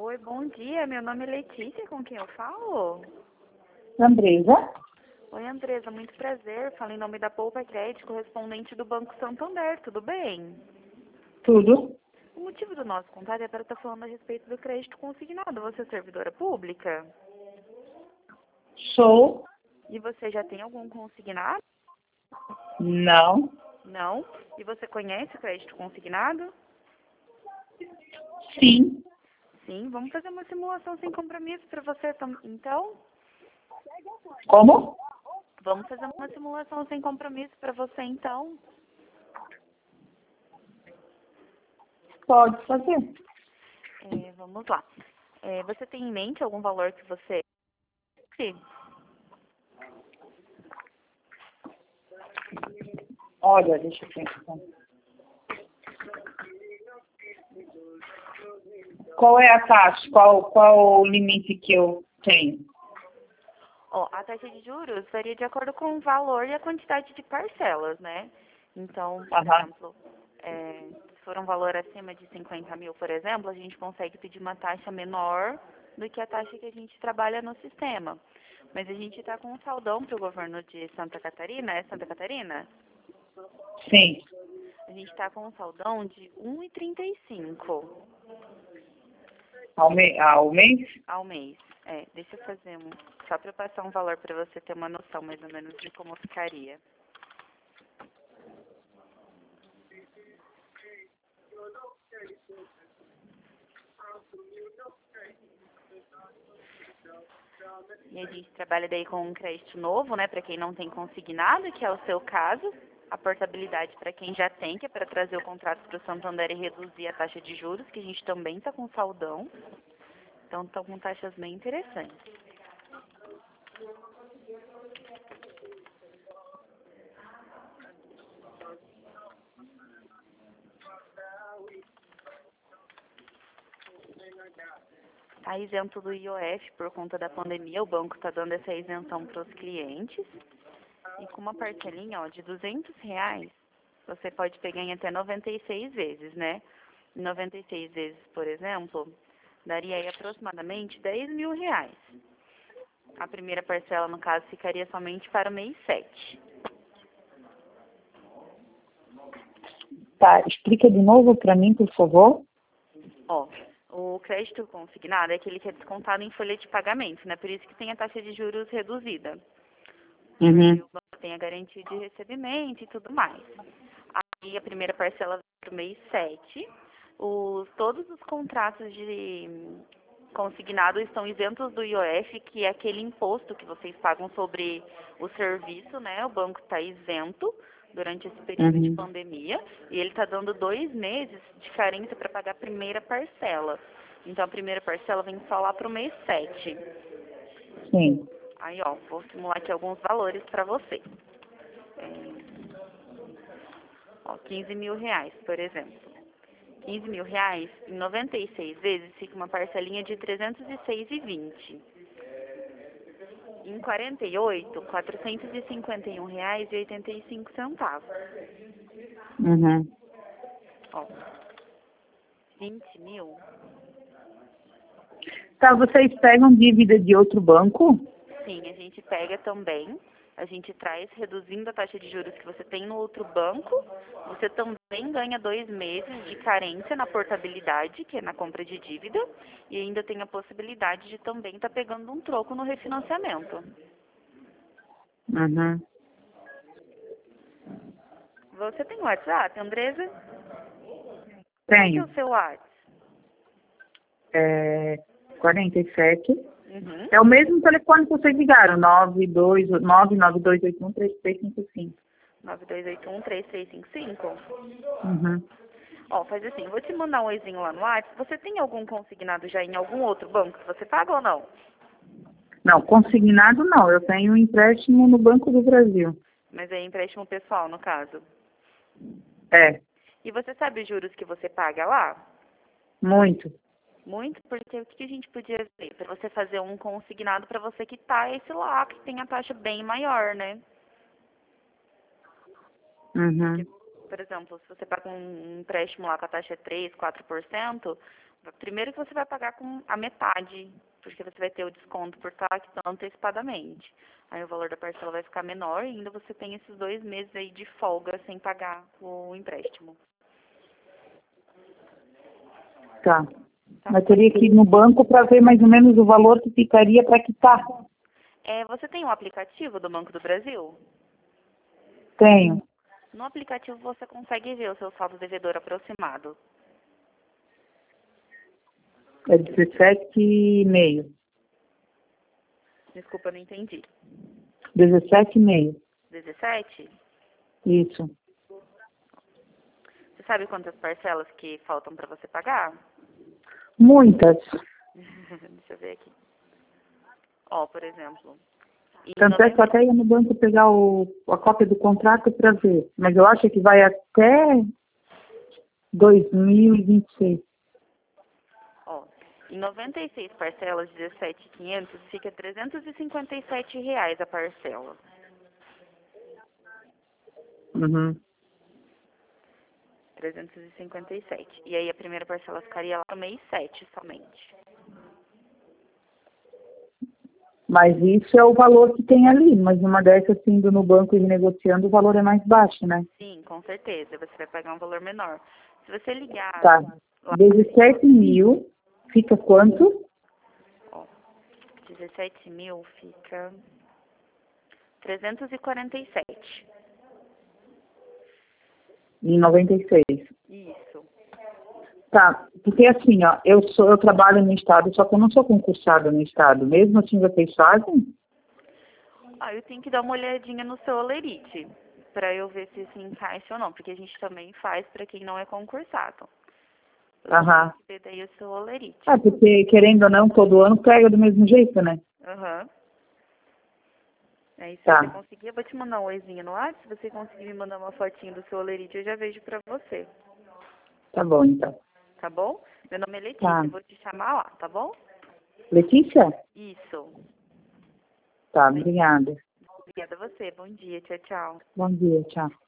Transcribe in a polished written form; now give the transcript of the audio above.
Oi, bom dia. Meu nome é Letícia, com quem eu falo? Andresa? Oi, Andresa, muito prazer. Falo em nome da Poupa Crédito, correspondente do Banco Santander, tudo bem? Tudo? O motivo do nosso contato é para estar falando a respeito do crédito consignado. Você é servidora pública? Sou? E você já tem algum consignado? Não. Não? E você conhece o crédito consignado? Sim. Sim, vamos fazer uma simulação sem compromisso para você, então? Como? Vamos fazer uma simulação sem compromisso para você, então? Pode fazer. Vamos lá. Você tem em mente algum valor que você... Sim. Olha, deixa eu pensar. Qual é a taxa? Qual o limite que eu tenho? Ó, a taxa de juros varia de acordo com o valor e a quantidade de parcelas, né? Então, por exemplo, se for um valor acima de 50 mil, por exemplo, a gente consegue pedir uma taxa menor do que a taxa que a gente trabalha no sistema. Mas a gente está com um saldão para o governo de Santa Catarina. É Santa Catarina? Sim. A gente está com um saldão de 1,35 Ao mês? ao mês. Deixa eu fazer só para eu passar um valor para você ter uma noção mais ou menos de como ficaria. E a gente trabalha daí com um crédito novo, né, para quem não tem consignado, que é o seu caso. A portabilidade para quem já tem, que é para trazer o contrato para o Santander e reduzir a taxa de juros, que a gente também está com saldão. Então, estão com taxas bem interessantes. Está isento do IOF por conta da pandemia, o banco está dando essa isenção para os clientes. E com uma parcelinha de R$ 200, você pode pegar em até 96 vezes, né? 96 vezes, por exemplo, daria aí aproximadamente R$ 10.000. A primeira parcela, no caso, ficaria somente para o mês 7. Tá, explica de novo para mim, por favor. Ó, o crédito consignado é aquele que é descontado em folha de pagamento, né? Por isso que tem a taxa de juros reduzida. Porque o banco tem a garantia de recebimento e tudo mais. Aí a primeira parcela vai para o mês 7. Todos os contratos de consignado estão isentos do IOF, que é aquele imposto que vocês pagam sobre o serviço, né? O banco está isento durante esse período de pandemia e ele está dando 2 meses de carência para pagar a primeira parcela. Então a primeira parcela vem só lá para o mês 7. Sim. Aí, ó, vou simular aqui alguns valores para você. R$ 15.000, por exemplo. R$ 15.000, em 96 vezes, fica uma parcelinha de R$ 306,20. Em 48, R$ 451,85. Ó, 20 mil. Tá, vocês pegam dívida de outro banco? Sim, a gente pega também. A gente traz, reduzindo a taxa de juros que você tem no outro banco. Você também ganha 2 meses de carência na portabilidade, que é na compra de dívida. E ainda tem a possibilidade de também estar pegando um troco no refinanciamento. Você tem WhatsApp, Andresa? Qual que é Tenho. o seu WhatsApp? 47. Uhum. É o mesmo telefone que vocês ligaram, 992813355. 9281-3355? Uhum. Ó, faz assim, vou te mandar um oizinho lá no WhatsApp. Você tem algum consignado já em algum outro banco que você paga ou não? Não, consignado não. Eu tenho um empréstimo no Banco do Brasil. Mas é empréstimo pessoal, no caso. É, E você sabe os juros que você paga lá? muito. Muito, porque o que a gente podia ver? Para você fazer um consignado para você quitar esse lá, que tem a taxa bem maior, né? Uhum. Por exemplo, se você paga um empréstimo lá com a taxa 3, 4%, Primeiro que você vai pagar com a metade, porque você vai ter o desconto por estar quitando antecipadamente. Aí o valor da parcela vai ficar menor e ainda você tem esses 2 meses aí de folga sem pagar o empréstimo. Tá. Tá? Mas teria que ir no banco para ver mais ou menos o valor que ficaria para quitar. Você tem um aplicativo do Banco do Brasil? Tenho. No aplicativo você consegue ver o seu saldo devedor aproximado. É 17,5. Desculpa, eu não entendi. 17,5. 17? Isso. Você sabe quantas parcelas que faltam para você pagar? Muitas. Deixa eu ver aqui. Ó, por exemplo. Tanto é que eu até ia no banco pegar a cópia do contrato para ver. Mas eu acho que vai até 2026. Ó, em 96 parcelas, 17.500, fica R$ 357 a parcela. Uhum. 357. E aí a primeira parcela ficaria lá no mês 7 somente. Mas isso é o valor que tem ali. Mas numa dessas, indo no banco e negociando, o valor é mais baixo, né? Sim, com certeza. Você vai pagar um valor menor. Se você ligar Tá. lá, 17 mil, fica quanto? ó, 17 mil fica 347. Em 96. Isso. Tá, porque assim, ó, eu trabalho no Estado, só que eu não sou concursada no Estado. Mesmo assim, vocês fazem? Eu tenho que dar uma olhadinha no seu Olerite, para eu ver se se encaixa ou não, porque a gente também faz para quem não é concursado. Aham. Você daí o seu Olerite. Porque querendo ou não, todo ano pega do mesmo jeito, né? Aham. Aí se Tá. você conseguir, eu vou te mandar um oizinho no WhatsApp. Se você conseguir me mandar uma fotinho do seu Olerite, eu já vejo pra você. Tá bom, então. Tá bom? Meu nome é Letícia, Tá. eu vou te chamar lá, tá bom? Letícia? Isso. Tá, obrigada. Obrigada a você. Bom dia. Tchau, tchau. Bom dia, tchau.